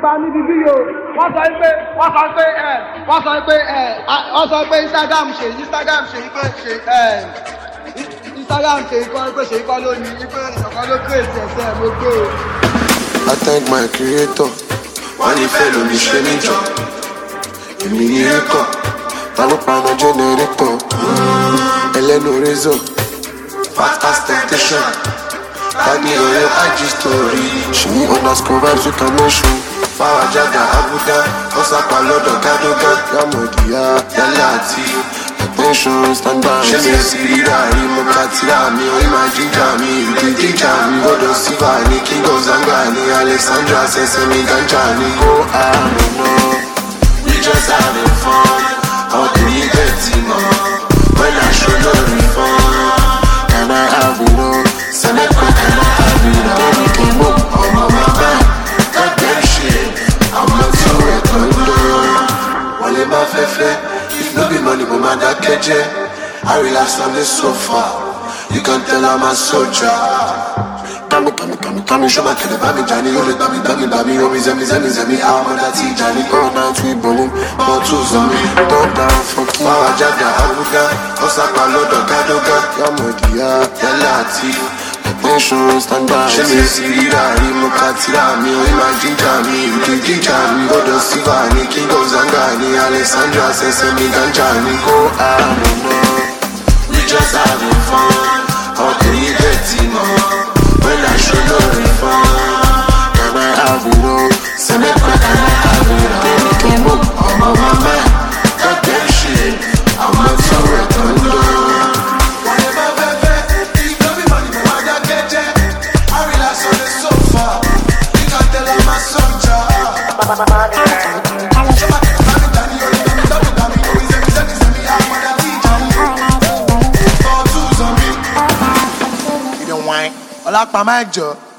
pa níbi bí yo wọ́n sọ pé Instagram ṣe ikọ́ lónìí wípé ìṣọ̀kan ló kírèsì ẹ̀sẹ̀ mo gbé o. I thank my creator. Wọ́n ní fẹ́ lómi ṣe níjọ. Èmi ní rékọ̀. Ta ló pa ọmọ jẹ́nẹrétọ̀? Ẹlẹ́nu rézọ̀. Fast as temptation. Tagi ọ̀rẹ́ IG story. Ṣèyí underscore vibes with connection. Fáwọn jáde Abuja. Wọ́n sápá lọ́dọ̀ Gádógá. Yàmọ̀dìyà yálà àti attention standard. Ṣé mi sì ríra rí mo ká tíra mi? Orí máa jíjà mi, ìdí jíjà mi. Gbọ́dọ̀ síbà ní King of Zanga ní Alexandra ṣẹ̀ṣẹ̀ mi ganja ní. Oh, I don't know. We just having fun. How can you get more? When I show no refund. Can I have it all? Send it quick, can I have it all? Baby came up, I'm on my back. Got that shit, I'm not too recommended. Wale ma fefe, if no be money, but my dad keje. I relax on the sofa. You can tell I'm a soldier. Come, show my kid about me, Johnny. You let me, oh, me, zemi, I'm on that tea, Johnny. All night we bowling, all tools on me. Don't down, fuck you. Mawa Jaga, Abuja, Osaka, Lodo, Gadoga, Yamodia, Yalati, attention standard. She me see Rari, Mokatira, me, Imagine me, Ginja, me, Godo Siva, ni King of Zanga, ni Alexandra, Sesame, Ganjani. Oh, I don't know. We just having fun. How can you get more? When I show no refund, can I have it all? Send it quick, can I have it all? Baby came up, I'm on my mind. Got that shit, I'm not so recommended. Whatever, baby, don't be money, but I get it. I relax on the sofa. You can tell I'm a soldier. Ọlápá máa jọ.